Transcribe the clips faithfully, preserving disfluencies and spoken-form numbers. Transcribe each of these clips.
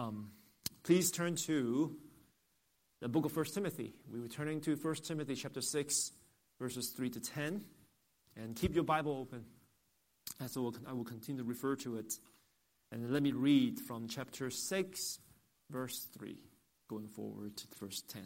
Um, please turn to the book of First Timothy. We're returning to First Timothy chapter six, verses three to ten. And keep your Bible open, as I will, I will continue to refer to it. And let me read from chapter six, verse three, going forward to verse ten.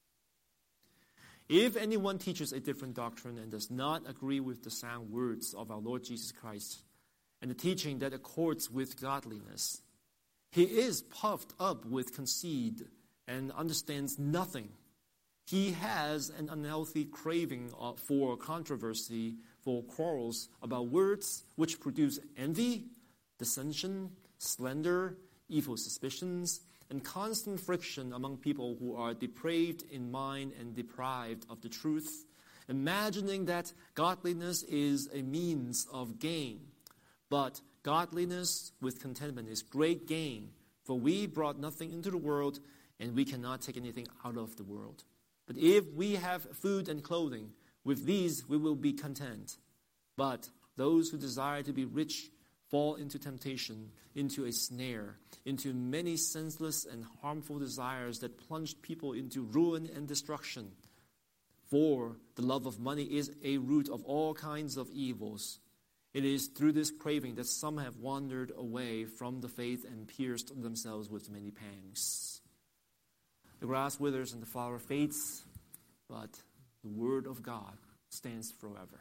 If anyone teaches a different doctrine and does not agree with the sound words of our Lord Jesus Christ and the teaching that accords with godliness, he is puffed up with conceit and understands nothing. He has an unhealthy craving for controversy, for quarrels about words which produce envy, dissension, slander, evil suspicions, and constant friction among people who are depraved in mind and deprived of the truth, imagining that godliness is a means of gain. But godliness with contentment is great gain, for we brought nothing into the world, and we cannot take anything out of the world. But if we have food and clothing, with these we will be content. But those who desire to be rich fall into temptation, into a snare, into many senseless and harmful desires that plunge people into ruin and destruction. For the love of money is a root of all kinds of evils. It is through this craving that some have wandered away from the faith and pierced themselves with many pangs. The grass withers and the flower fades, but the word of God stands forever.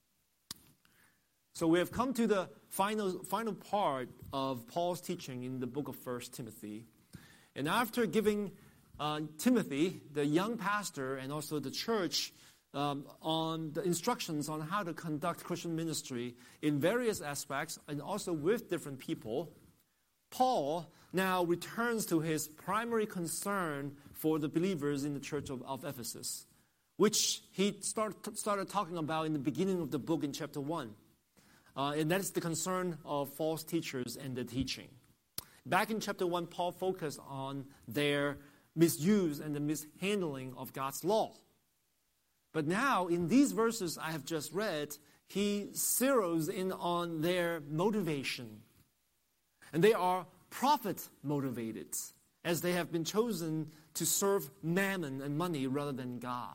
So we have come to the final, final part of Paul's teaching in the book of First Timothy. And after giving uh, Timothy, the young pastor, and also the church, um, on the instructions on how to conduct Christian ministry in various aspects and also with different people, Paul now returns to his primary concern for the believers in the church of, of Ephesus, which he start, started talking about in the beginning of the book in chapter one. Uh, and that is the concern of false teachers and the teaching. Back in chapter one, Paul focused on their misuse and the mishandling of God's law. But now, in these verses I have just read, he zeroes in on their motivation. And they are profit-motivated, as they have been chosen to serve mammon and money rather than God.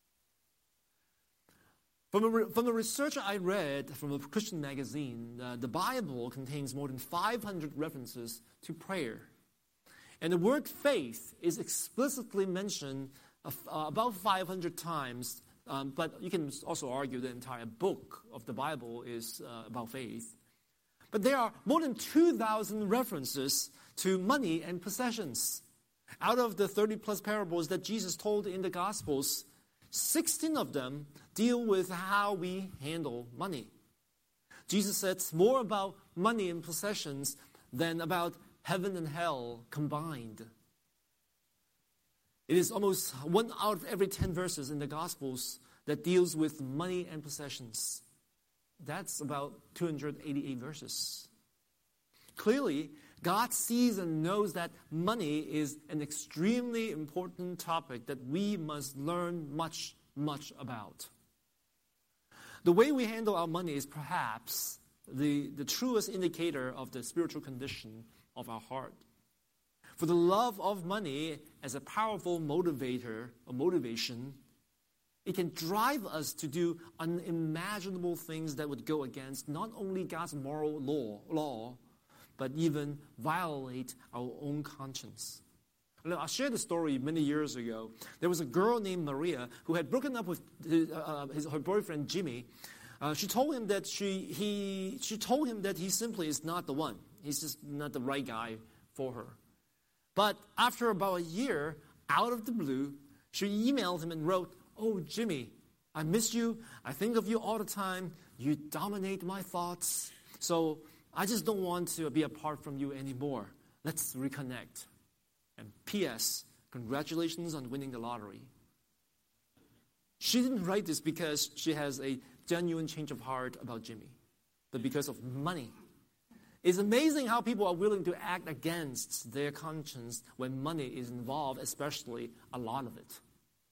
From, a, from the research I read from a Christian magazine, uh, the Bible contains more than five hundred references to prayer. And the word faith is explicitly mentioned uh, about five hundred times, um, but you can also argue the entire book of the Bible is uh, about faith. But there are more than two thousand references to money and possessions. Out of the thirty plus parables that Jesus told in the Gospels, sixteen of them deal with how we handle money. Jesus said more about money and possessions than about heaven and hell combined. It is almost one out of every ten verses in the Gospels that deals with money and possessions. That's about two hundred eighty-eight verses. Clearly, God sees and knows that money is an extremely important topic that we must learn much, much about. The way we handle our money is perhaps the, the truest indicator of the spiritual condition of our heart. For the love of money as a powerful motivator or motivation, it can drive us to do unimaginable things that would go against not only God's moral law, law but even violate our own conscience. I shared the story many years ago. There was a girl named Maria who had broken up with his, uh, his, her boyfriend Jimmy. Uh, she told him that she he she told him that he simply is not the one. He's just not the right guy for her. But after about a year, out of the blue, she emailed him and wrote, "Oh, Jimmy, I miss you. I think of you all the time. You dominate my thoughts. So I just don't want to be apart from you anymore. Let's reconnect. And P S, congratulations on winning the lottery." She didn't write this because she has a genuine change of heart about Jimmy, but because of money. It's amazing how people are willing to act against their conscience when money is involved, especially a lot of it.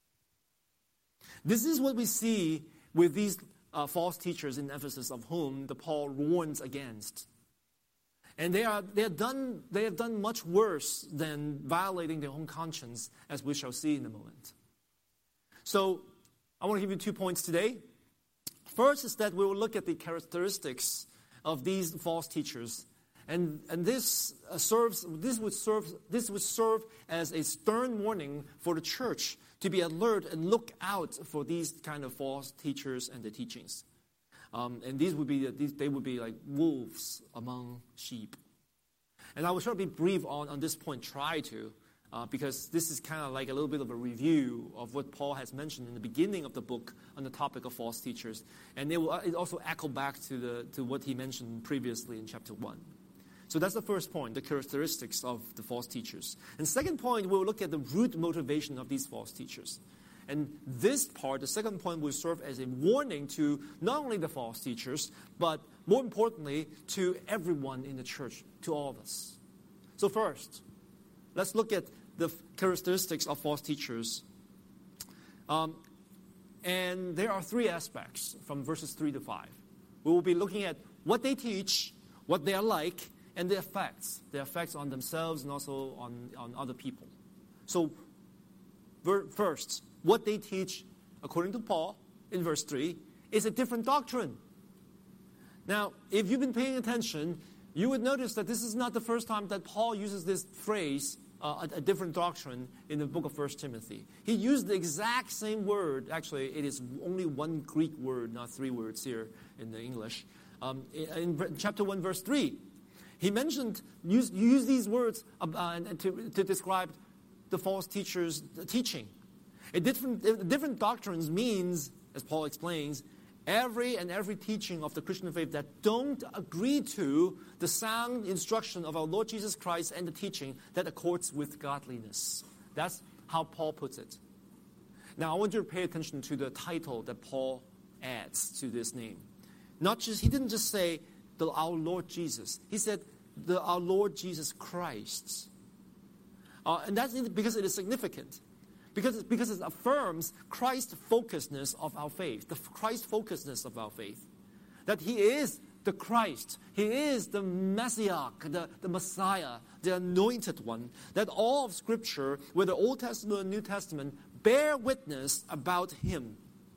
This is what we see with these uh, false teachers in Ephesus, of whom the Paul warns against. And they are they have done they have done much worse than violating their own conscience, as we shall see in a moment. So I want to give you two points today. First is that we will look at the characteristics of these false teachers, and and this uh, serves this would serve this would serve as a stern warning for the church to be alert and look out for these kind of false teachers and their teachings. Um, and these would be these, they would be like wolves among sheep. And I will try to be brief on, on this point, try to, uh, because this is kind of like a little bit of a review of what Paul has mentioned in the beginning of the book on the topic of false teachers. And it will it also echo back to the to what he mentioned previously in chapter one. So that's the first point, the characteristics of the false teachers. And second point, we'll look at the root motivation of these false teachers. And this part, the second point, will serve as a warning to not only the false teachers, but more importantly, to everyone in the church, to all of us. So first, let's look at the characteristics of false teachers. Um, and there are three aspects from verses three to five. We will be looking at what they teach, what they are like, and the effects, the effects on themselves and also on, on other people. So ver- first, what they teach, according to Paul, in verse three, is a different doctrine. Now, if you've been paying attention, you would notice that this is not the first time that Paul uses this phrase, uh, a, a different doctrine, in the book of First Timothy. He used the exact same word. Actually, it is only one Greek word, not three words here in the English. Um, in, in chapter one, verse three, he mentioned, used, used these words uh, to, to describe the false teacher's teaching. A different, a different doctrines means, as Paul explains, every and every teaching of the Christian faith that don't agree to the sound instruction of our Lord Jesus Christ and the teaching that accords with godliness. That's how Paul puts it. Now, I want you to pay attention to the title that Paul adds to this name. Not just he didn't just say the our Lord Jesus. He said the our Lord Jesus Christ, uh, and that's because it is significant. Because, because it affirms Christ-focusedness of our faith, the Christ-focusedness of our faith. That He is the Christ, He is the Messiah, the, the Messiah, the Anointed One. That all of Scripture, whether Old Testament or New Testament, bear witness about Him.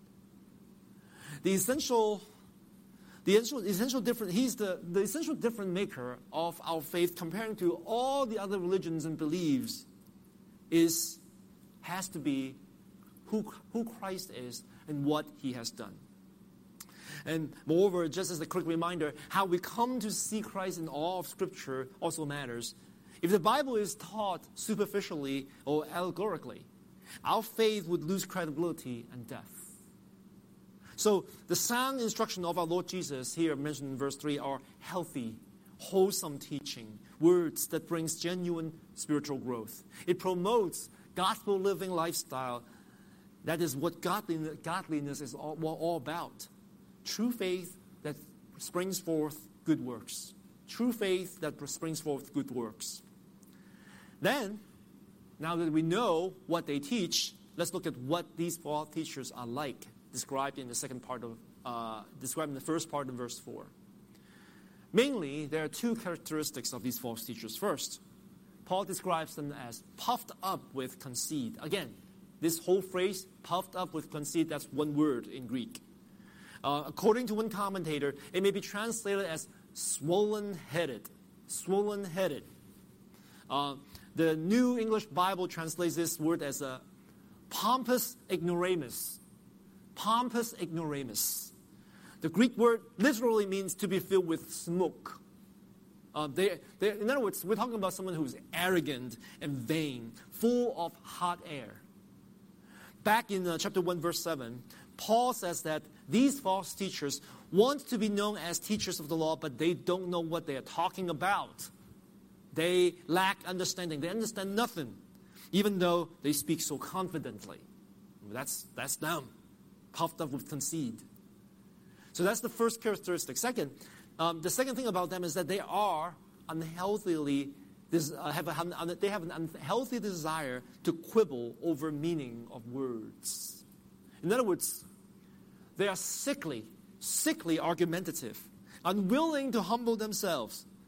The essential, the essential, essential difference, He's the, the essential difference maker of our faith comparing to all the other religions and beliefs is has to be who, who Christ is and what He has done. And moreover, just as a quick reminder, how we come to see Christ in all of Scripture also matters. If the Bible is taught superficially or allegorically, our faith would lose credibility and depth. So the sound instruction of our Lord Jesus here mentioned in verse three are healthy, wholesome teaching, words that brings genuine spiritual growth. It promotes gospel living lifestyle. That is what godliness, godliness is all, all about. True faith that springs forth good works. True faith that springs forth good works. Then, now that we know what they teach, let's look at what these false teachers are like, described in the second part of, uh, described in the first part of verse four. Mainly, there are two characteristics of these false teachers. First, Paul describes them as puffed up with conceit. Again, this whole phrase, puffed up with conceit, that's one word in Greek. Uh, according to one commentator, it may be translated as swollen-headed. Swollen-headed. Uh, the New English Bible translates this word as a pompous ignoramus. Pompous ignoramus. The Greek word literally means to be filled with smoke. Uh, they, they, in other words, we're talking about someone who's arrogant and vain, full of hot air. Back in uh, chapter one, verse seven, Paul says that these false teachers want to be known as teachers of the law, but they don't know what they are talking about. They lack understanding. They understand nothing, even though they speak so confidently. That's, that's them, puffed up with conceit. So that's the first characteristic. Second, Um, the second thing about them is that they are unhealthily, uh, have a, they have an unhealthy desire to quibble over meaning of words. In other words, they are sickly, sickly argumentative, unwilling to humble themselves.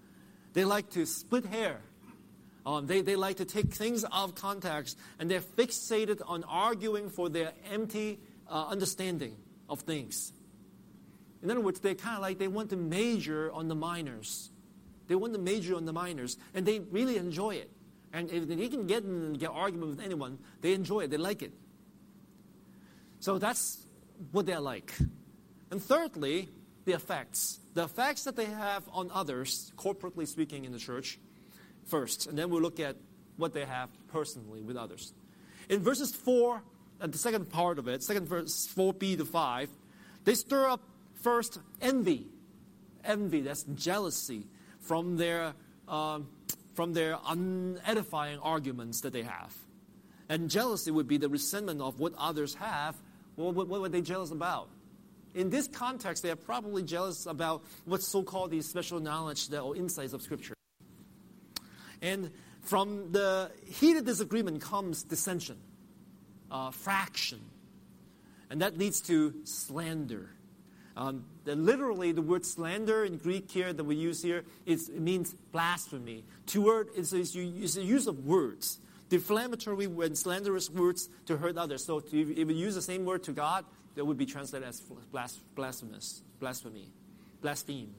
They like to split hair. Um, they, they like to take things out of context, and they're fixated on arguing for their empty uh, understanding of things. In other words, they kind of like they want to major on the minors. They want to major on the minors, and they really enjoy it. And if they can get in and get argument with anyone, they enjoy it. They like it. So that's what they're like. And thirdly, the effects. The effects that they have on others, corporately speaking in the church, first. And then we'll look at what they have personally with others. In verses four, uh, the second part of it, second verse four b to five, they stir up first envy. Envy, that's jealousy from their, um, from their unedifying arguments that they have. And jealousy would be the resentment of what others have. Well, what, what were they jealous about? In this context, they are probably jealous about what's so-called the special knowledge or insights of Scripture. And from the heated disagreement comes dissension, uh, fraction. And that leads to slander. Um, the, literally, the word slander in Greek here that we use here, is, it means blasphemy. To word is a use of words, deflammatory and slanderous words to hurt others. So if you use the same word to God, that would be translated as blasphemous, blasphemy, blaspheme.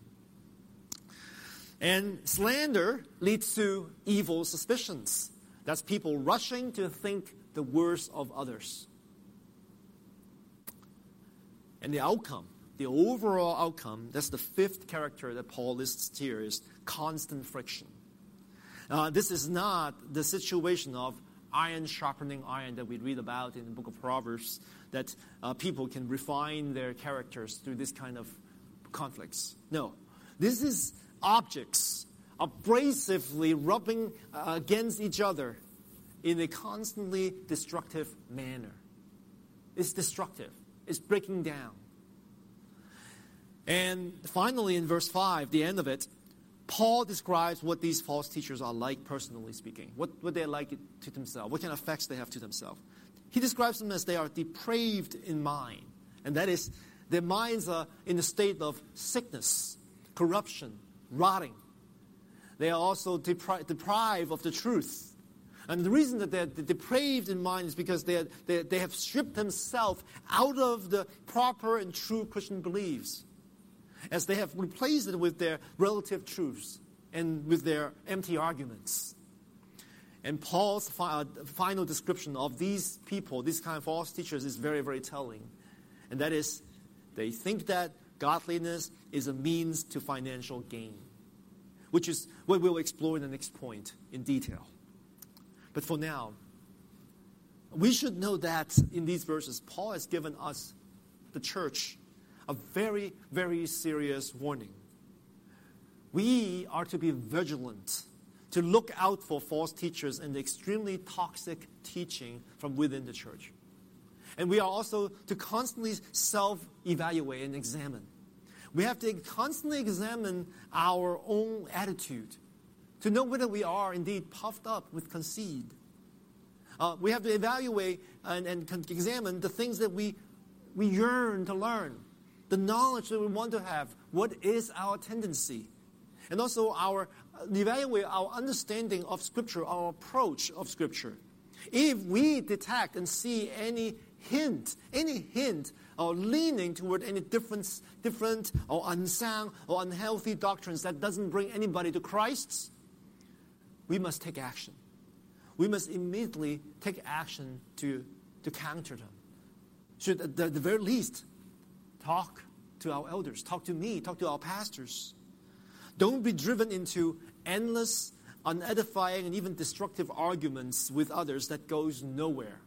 And slander leads to evil suspicions. That's people rushing to think the worst of others. And the outcome, the overall outcome, that's the fifth character that Paul lists here, is constant friction. Uh, this is not the situation of iron sharpening iron that we read about in the book of Proverbs, that uh, people can refine their characters through this kind of conflicts. No, this is objects abrasively rubbing uh, against each other in a constantly destructive manner. It's destructive. It's breaking down. And finally, in verse five, the end of it, Paul describes what these false teachers are like, personally speaking. What, what they're like to themselves. What kind of effects they have to themselves. He describes them as they are depraved in mind. And that is, their minds are in a state of sickness, corruption, rotting. They are also depri- deprived of the truth. And the reason that they're depraved in mind is because they, are, they, they have stripped themselves out of the proper and true Christian beliefs, as they have replaced it with their relative truths and with their empty arguments. And Paul's fi- uh, final description of these people, these kind of false teachers, is very, very telling. And that is, they think that godliness is a means to financial gain, which is what we'll explore in the next point in detail. But for now, we should know that in these verses, Paul has given us, the church, a very, very serious warning. We are to be vigilant, to look out for false teachers and the extremely toxic teaching from within the church. And we are also to constantly self-evaluate and examine. We have to constantly examine our own attitude to know whether we are indeed puffed up with conceit. Uh, we have to evaluate and, and examine the things that we, we yearn to learn, the knowledge that we want to have. What is our tendency? And also our evaluate our understanding of Scripture, our approach of Scripture. If we detect and see any hint, any hint or leaning toward any different, different or unsound or unhealthy doctrines that doesn't bring anybody to Christ, we must take action. We must immediately take action to, to counter them. Should at the, the very least talk to our elders, talk to me, talk to our pastors. Don't be driven into endless, unedifying, and even destructive arguments with others that goes nowhere.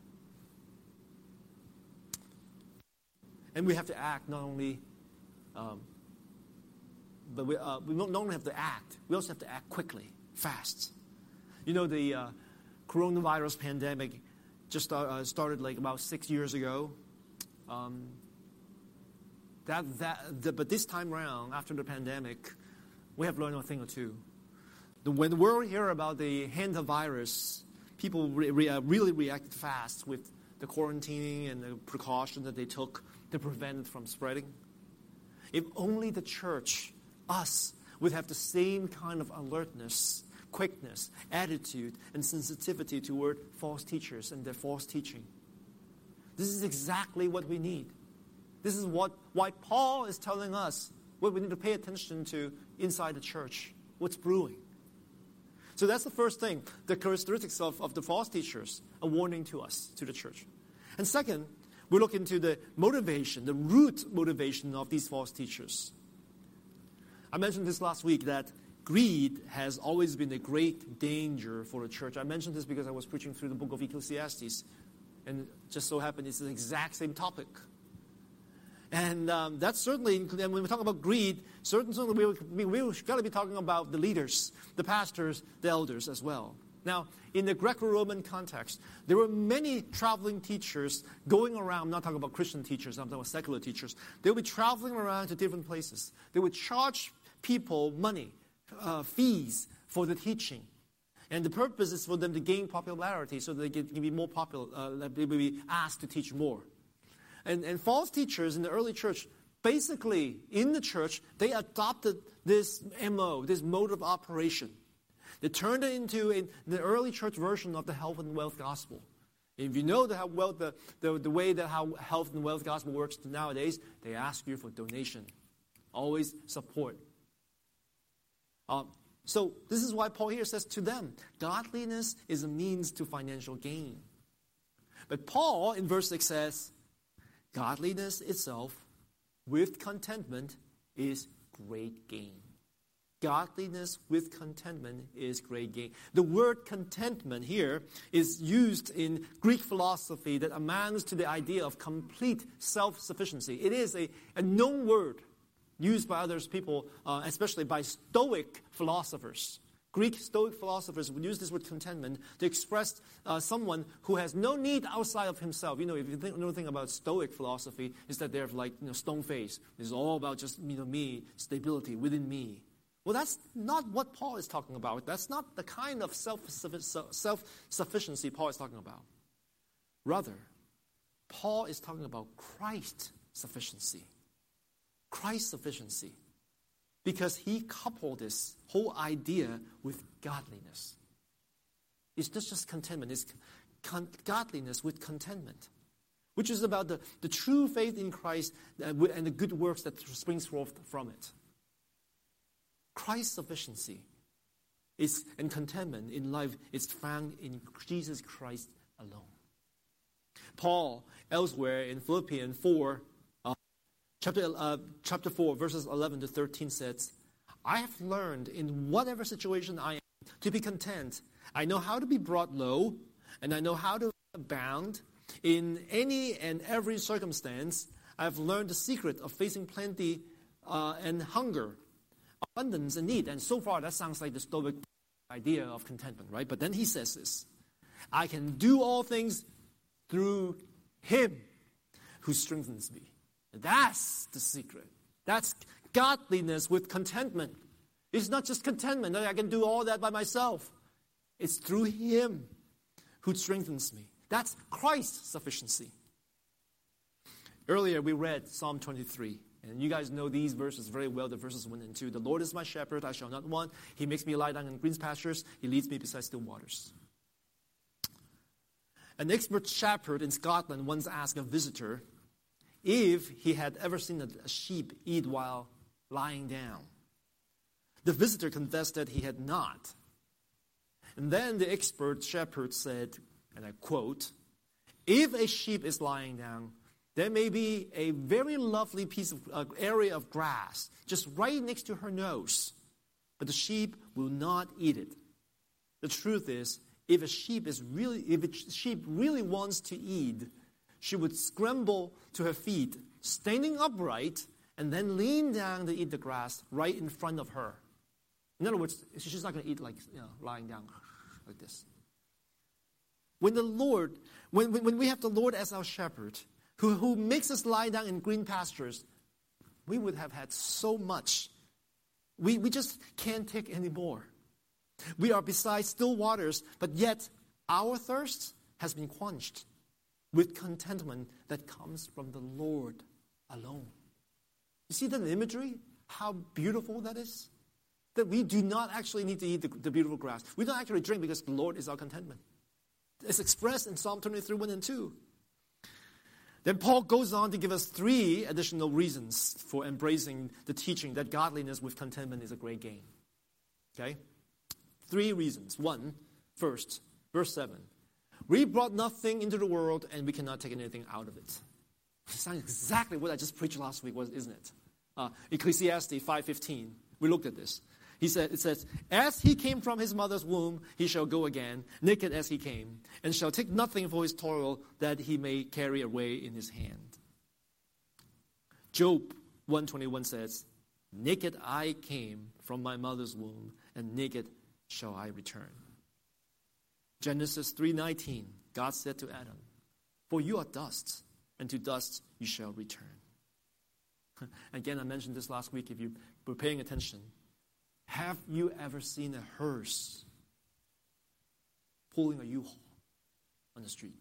And we have to act not only, um, but we, uh, we don't only have to act, we also have to act quickly, fast. You know, the uh, coronavirus pandemic just start, uh, started like about six years ago. Um, that, that, the, but this time around, after the pandemic, we have learned a thing or two. The, when the world hear about the hantavirus, people re, re, uh, really reacted fast with the quarantining and the precautions that they took to prevent it from spreading. If only the church, us, would have the same kind of alertness, quickness, attitude, and sensitivity toward false teachers and their false teaching. This is exactly what we need. This is what why Paul is telling us what we need to pay attention to inside the church, what's brewing. So that's the first thing, the characteristics of, of the false teachers, a warning to us, to the church. And second, we look into the motivation, the root motivation of these false teachers. I mentioned this last week that greed has always been a great danger for the church. I mentioned this because I was preaching through the book of Ecclesiastes, and it just so happened it's the exact same topic. And um, that's certainly, and when we talk about greed, certainly we, we, we've got to be talking about the leaders, the pastors, the elders as well. Now, in the Greco-Roman context, there were many traveling teachers going around. I'm not talking about Christian teachers, I'm talking about secular teachers. They would be traveling around to different places. They would charge people money, uh, fees for the teaching. And the purpose is for them to gain popularity so that they can, can be more popular, uh, they will be asked to teach more. And, and false teachers in the early church, basically in the church, they adopted this M O, this mode of operation. They turned it into a, the early church version of the health and wealth gospel. If you know the, how well, the, the, the way that how health and wealth gospel works nowadays, they ask you for donation. Always support. Uh, so this is why Paul here says to them, godliness is a means to financial gain. But Paul in verse six says, godliness itself with contentment is great gain. Godliness with contentment is great gain. The word contentment here is used in Greek philosophy that amounts to the idea of complete self-sufficiency. It is a, a known word used by others people, uh, especially by Stoic philosophers. Greek Stoic philosophers would use this word contentment to express uh, someone who has no need outside of himself. You know, if you think, know anything about Stoic philosophy, is that they're like, you know, stone face. It's all about just, you know, me, stability within me. Well, that's not what Paul is talking about. That's not the kind of self, self-sufficiency Paul is talking about. Rather, Paul is talking about Christ's sufficiency. Christ's sufficiency. Because he coupled this whole idea with godliness. It's not just contentment. It's con- godliness with contentment. Which is about the, the true faith in Christ and the good works that springs forth from it. Christ's sufficiency is, and contentment in life is found in Jesus Christ alone. Paul, elsewhere in Philippians four, uh, chapter, uh, chapter four, verses eleven to thirteen says, I have learned in whatever situation I am to be content. I know how to be brought low, and I know how to abound. In any and every circumstance, I have learned the secret of facing plenty uh, and hunger, abundance and need. And so far, that sounds like the Stoic idea of contentment, right? But then he says this, I can do all things through him who strengthens me. That's the secret. That's godliness with contentment. It's not just contentment that I can do all that by myself. It's through him who strengthens me. That's Christ's sufficiency. Earlier we read Psalm twenty-three. And you guys know these verses very well, the verses one and two. The Lord is my shepherd, I shall not want. He makes me lie down in green pastures. He leads me beside still waters. An expert shepherd in Scotland once asked a visitor if he had ever seen a sheep eat while lying down. The visitor confessed that he had not. And then the expert shepherd said, and I quote, if a sheep is lying down, there may be a very lovely piece of uh, area of grass just right next to her nose, but the sheep will not eat it. The truth is, if a sheep is really, if a sheep really wants to eat, she would scramble to her feet, standing upright, and then lean down to eat the grass right in front of her. In other words, she's not going to eat like, you know, lying down like this. When the Lord, when, when we have the Lord as our shepherd, Who, who makes us lie down in green pastures, we would have had so much. We, we just can't take any more. We are beside still waters, but yet our thirst has been quenched with contentment that comes from the Lord alone. You see that imagery? How beautiful that is? That we do not actually need to eat the, the beautiful grass. We don't actually drink because the Lord is our contentment. It's expressed in Psalm twenty-three, one and two. Then Paul goes on to give us three additional reasons for embracing the teaching that godliness with contentment is a great gain. Okay? Three reasons. One, first, verse seven. We brought nothing into the world and we cannot take anything out of it. It sounds exactly what I just preached last week, isn't it? Uh, Ecclesiastes five fifteen. We looked at this. He said, it says, as he came from his mother's womb, he shall go again, naked as he came, and shall take nothing for his toil that he may carry away in his hand. Job one twenty-one says, naked I came from my mother's womb, and naked shall I return. Genesis three nineteen, God said to Adam, for you are dust, and to dust you shall return. Again, I mentioned this last week if you were paying attention. Have you ever seen a hearse pulling a U-Haul on the street?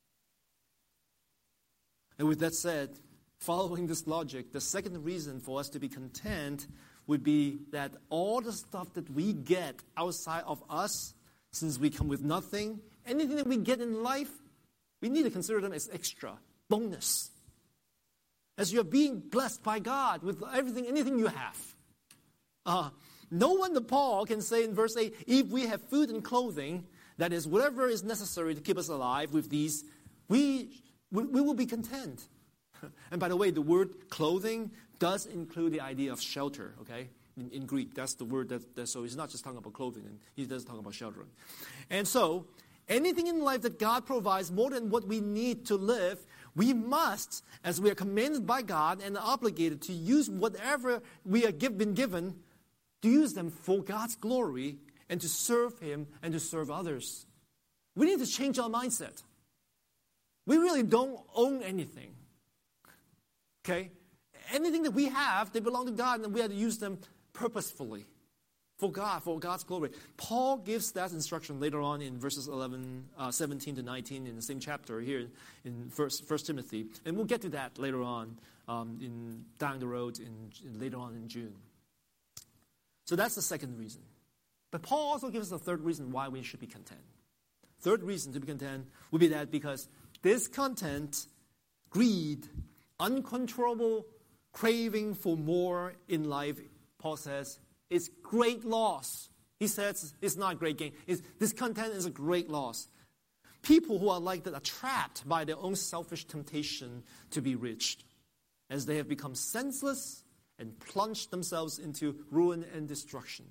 And with that said, following this logic, the second reason for us to be content would be that all the stuff that we get outside of us, since we come with nothing, anything that we get in life, we need to consider them as extra, bonus. As you're being blessed by God with everything, anything you have. Uh, no wonder Paul can say in verse eight, if we have food and clothing, that is, whatever is necessary to keep us alive with these, we, we, we will be content. And by the way, the word clothing does include the idea of shelter, okay? In, in Greek, that's the word that, that, so he's not just talking about clothing, and he does talk about sheltering. And so, anything in life that God provides more than what we need to live, we must, as we are commanded by God and obligated to use whatever we have been given, to use them for God's glory and to serve Him and to serve others. We need to change our mindset. We really don't own anything. Okay? Anything that we have, they belong to God, and we have to use them purposefully for God, for God's glory. Paul gives that instruction later on in verses eleven, uh, seventeen to nineteen in the same chapter here in First, First Timothy. And we'll get to that later on um, in down the road in, in later on in June. So that's the second reason. But Paul also gives us a third reason why we should be content. Third reason to be content would be that because discontent, greed, uncontrollable craving for more in life, Paul says, is great loss. He says it's not great gain. It's, discontent is a great loss. People who are like that are trapped by their own selfish temptation to be rich, as they have become senseless and plunged themselves into ruin and destruction.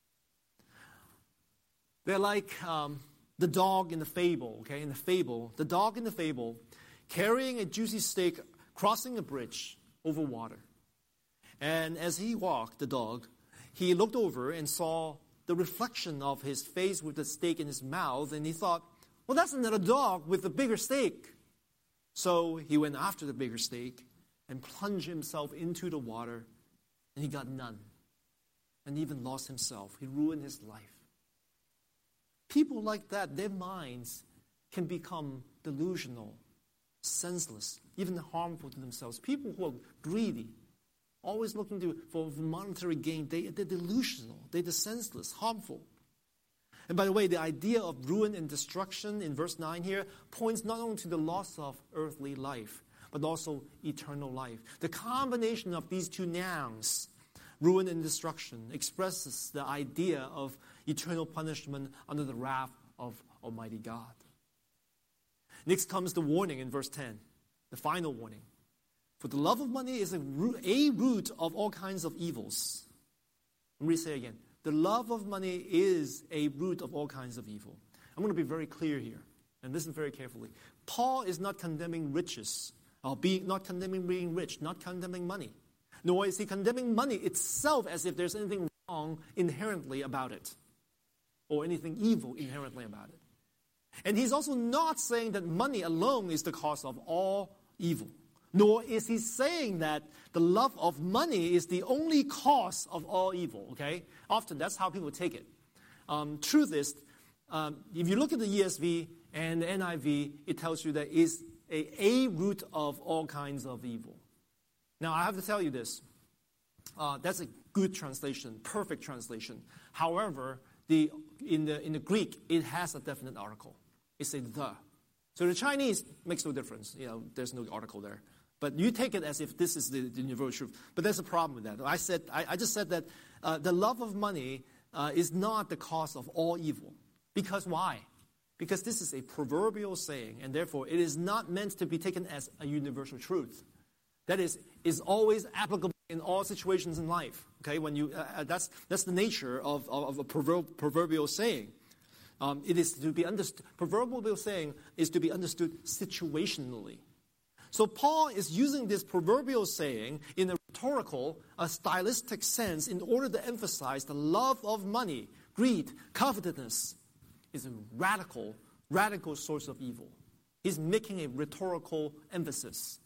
They're like um, the dog in the fable, okay? In the fable, the dog in the fable carrying a juicy steak crossing a bridge over water. And as he walked, the dog, he looked over and saw the reflection of his face with the steak in his mouth, and he thought, well, that's another dog with a bigger steak. So he went after the bigger steak and plunged himself into the water, and he got none, and even lost himself. He ruined his life. People like that, their minds can become delusional, senseless, even harmful to themselves. People who are greedy, always looking to, for monetary gain, they, they're delusional, they're senseless, harmful. And by the way, the idea of ruin and destruction in verse nine here points not only to the loss of earthly life, but also eternal life. The combination of these two nouns, ruin and destruction, expresses the idea of eternal punishment under the wrath of Almighty God. Next comes the warning in verse ten, the final warning. For the love of money is a root, a root of all kinds of evils. Let me say again. The love of money is a root of all kinds of evil. I'm going to be very clear here, and listen very carefully. Paul is not condemning riches, or being, not condemning being rich, not condemning money. Nor is he condemning money itself as if there's anything wrong inherently about it, or anything evil inherently about it. And he's also not saying that money alone is the cause of all evil. Nor is he saying that the love of money is the only cause of all evil, okay? Often that's how people take it. Um, truth is, um, if you look at the E S V and the N I V, it tells you that it's a, a root of all kinds of evil. Now, I have to tell you this. Uh, that's a good translation, perfect translation. However, the, in, the, in the Greek, it has a definite article. It's a the. So the Chinese makes no difference. You know, there's no article there. But you take it as if this is the, the universal truth. But there's a problem with that. I said, I, I just said that uh, the love of money uh, is not the cause of all evil. Because why? Because this is a proverbial saying, and therefore it is not meant to be taken as a universal truth. That is, is always applicable in all situations in life. Okay, when you uh, that's that's the nature of of, of a proverb, proverbial saying. Um, it is to be understood. Proverbial saying is to be understood situationally. So Paul is using this proverbial saying in a rhetorical, a stylistic sense in order to emphasize the love of money, greed, covetousness is a radical, radical source of evil. He's making a rhetorical emphasis.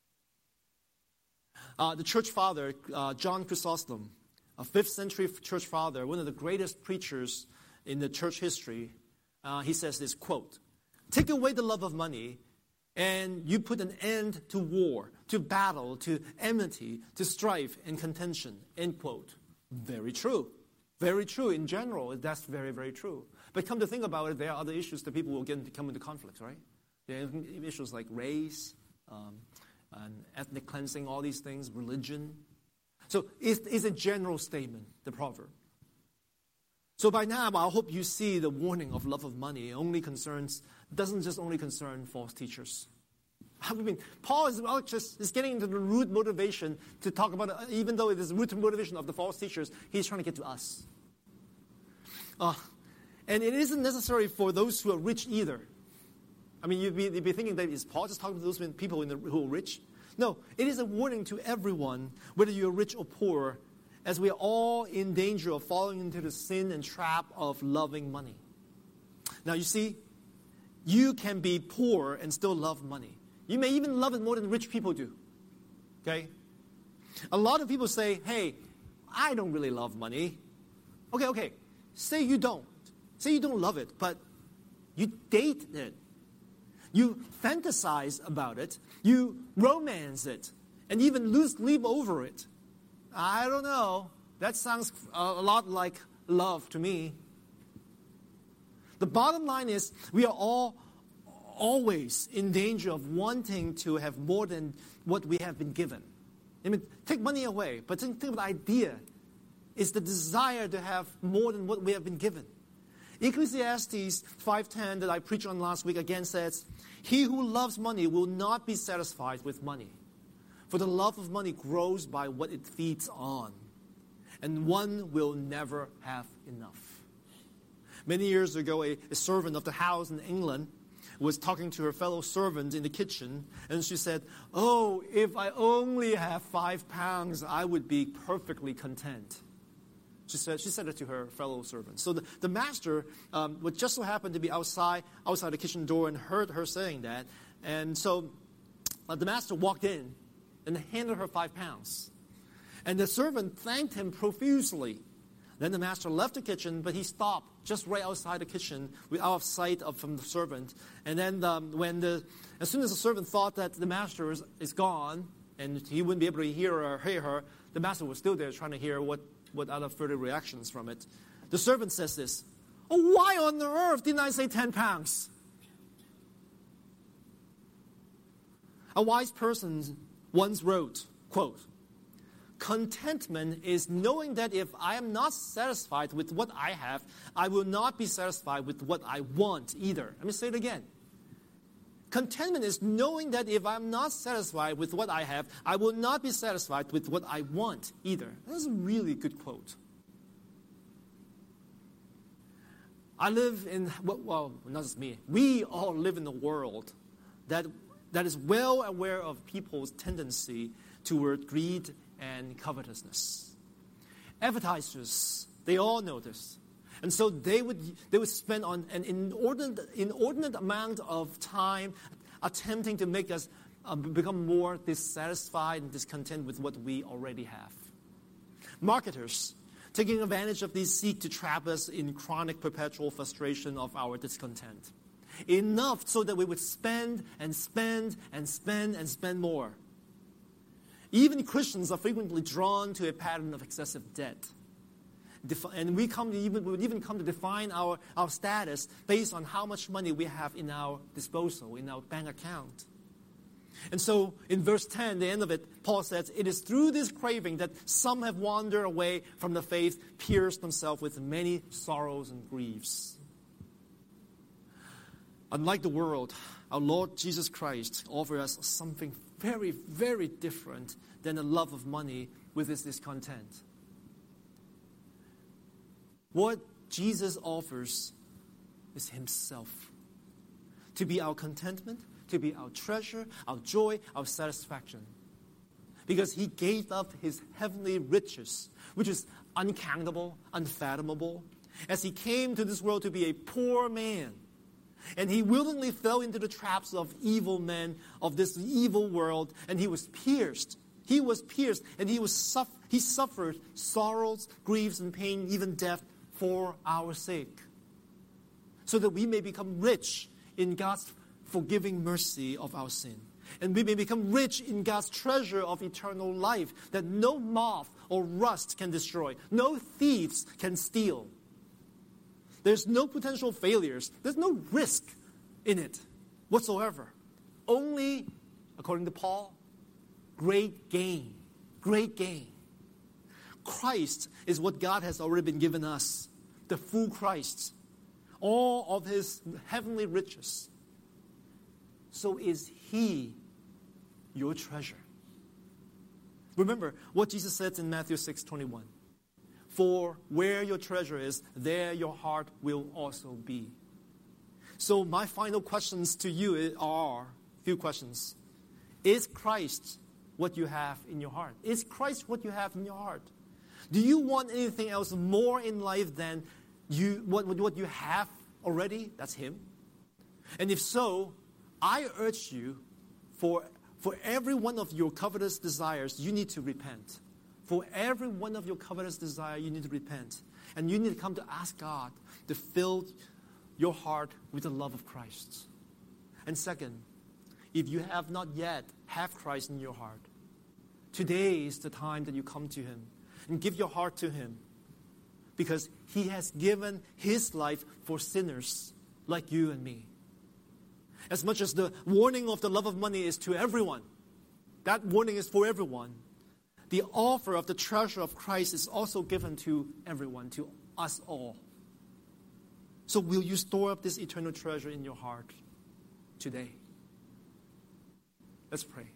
Uh, the church father, uh, John Chrysostom, a fifth century church father, one of the greatest preachers in the church history, uh, he says this, quote, "Take away the love of money, and you put an end to war, to battle, to enmity, to strife and contention," end quote. Very true. Very true. In general, that's very, very true. But come to think about it, there are other issues that people will get into, come into conflict, right? There are issues like race, um, and ethnic cleansing, all these things, religion. So it's, it's a general statement, the proverb. So by now, I hope you see the warning of love of money only concerns, doesn't just only concern false teachers. I mean, Paul is, well, just, is getting into the root motivation to talk about, uh, even though it is the root motivation of the false teachers, he's trying to get to us. Uh, and it isn't necessary for those who are rich either. I mean, you'd be, you'd be thinking that is Paul just talking to those people in the, who are rich? No, it is a warning to everyone, whether you're rich or poor, as we are all in danger of falling into the sin and trap of loving money. Now, you see, you can be poor and still love money. You may even love it more than rich people do. Okay? A lot of people say, hey, I don't really love money. Okay, okay. Say you don't. Say you don't love it, but you date it. You fantasize about it. You romance it. And even lose sleep over it. I don't know. That sounds a lot like love to me. The bottom line is we are all always in danger of wanting to have more than what we have been given. I mean, take money away, but think, think of the idea. It's the desire to have more than what we have been given. Ecclesiastes five ten that I preached on last week again says, "He who loves money will not be satisfied with money. For the love of money grows by what it feeds on, and one will never have enough." Many years ago, a, a servant of the house in England was talking to her fellow servant in the kitchen, and she said, "Oh, if I only have five pounds, I would be perfectly content." She said, she said it to her fellow servants. So the, the master um, would just so happen to be outside, outside the kitchen door and heard her saying that. And so uh, the master walked in and handed her five pounds. And the servant thanked him profusely. Then the master left the kitchen, but he stopped just right outside the kitchen, out of sight of from the servant. And then um, when the, as soon as the servant thought that the master is, is gone and he wouldn't be able to hear or hear her, the master was still there trying to hear what, what other further reactions from it. The servant says this, "Oh, why on earth didn't I say ten pounds? A wise person once wrote, quote, "Contentment is knowing that if I am not satisfied with what I have, I will not be satisfied with what I want either." Let me say it again. Contentment is knowing that if I'm not satisfied with what I have, I will not be satisfied with what I want either. That's a really good quote. I live in, well, not just me, we all live in a world that that is well aware of people's tendency toward greed and covetousness. Advertisers, they all know this. And so they would they would spend on an inordinate, inordinate amount of time attempting to make us uh, become more dissatisfied and discontent with what we already have. Marketers, taking advantage of these, seek to trap us in chronic perpetual frustration of our discontent. Enough so that we would spend and spend and spend and spend more. Even Christians are frequently drawn to a pattern of excessive debt. And we come to even, we would even come to define our, our status based on how much money we have in our disposal, in our bank account. And so in verse ten, the end of it, Paul says, it is through this craving that some have wandered away from the faith, pierced themselves with many sorrows and griefs. Unlike the world, our Lord Jesus Christ offers us something very, very different than the love of money with its discontent. What Jesus offers is himself. To be our contentment, to be our treasure, our joy, our satisfaction. Because he gave up his heavenly riches, which is uncountable, unfathomable, as he came to this world to be a poor man. And he willingly fell into the traps of evil men of this evil world, and he was pierced. He was pierced, and he was suff- he suffered sorrows, griefs, and pain, even death, for our sake, so that we may become rich in God's forgiving mercy of our sin. And we may become rich in God's treasure of eternal life that no moth or rust can destroy, no thieves can steal. There's no potential failures. There's no risk in it whatsoever. Only, according to Paul, great gain. Great gain. Christ is what God has already been given us. The full Christ. All of his heavenly riches. So is he your treasure. Remember what Jesus said in Matthew six twenty-one. For where your treasure is, there your heart will also be. So my final questions to you are, a few questions. Is Christ what you have in your heart? Is Christ what you have in your heart? Do you want anything else more in life than you what, what you have already? That's him. And if so, I urge you, for, for every one of your covetous desires, you need to repent. For every one of your covetous desire, you need to repent. And you need to come to ask God to fill your heart with the love of Christ. And second, if you have not yet have Christ in your heart, today is the time that you come to him and give your heart to him, because he has given his life for sinners like you and me. As much as the warning of the love of money is to everyone, that warning is for everyone. The offer of the treasure of Christ is also given to everyone, to us all. So will you store up this eternal treasure in your heart today? Let's pray.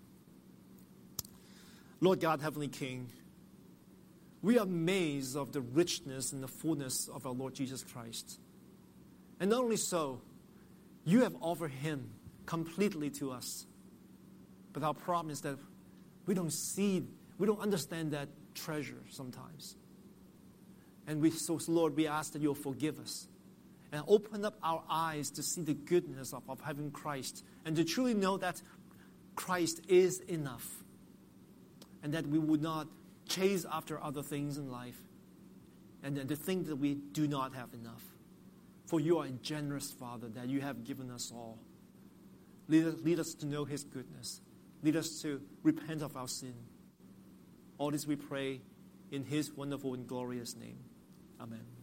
Lord God, Heavenly King, we are amazed of the richness and the fullness of our Lord Jesus Christ. And not only so, you have offered him completely to us. But our problem is that we don't see, we don't understand that treasure sometimes. And we, so Lord, we ask that you'll forgive us and open up our eyes to see the goodness of, of having Christ, and to truly know that Christ is enough, and that we would not chase after other things in life, and then to think that we do not have enough. For you are a generous Father, that you have given us all. Lead us, lead us to know his goodness. Lead us to repent of our sin. All this we pray in his wonderful and glorious name. Amen.